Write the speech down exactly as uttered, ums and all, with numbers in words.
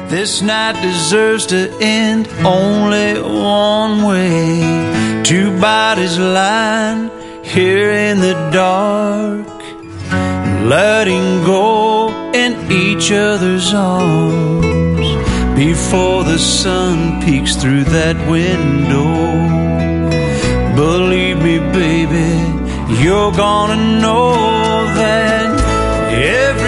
This night deserves to end only one way. Two bodies lying here in the dark, letting go in each other's arms before the sun peeks through that window. Believe me, baby, you're gonna know that every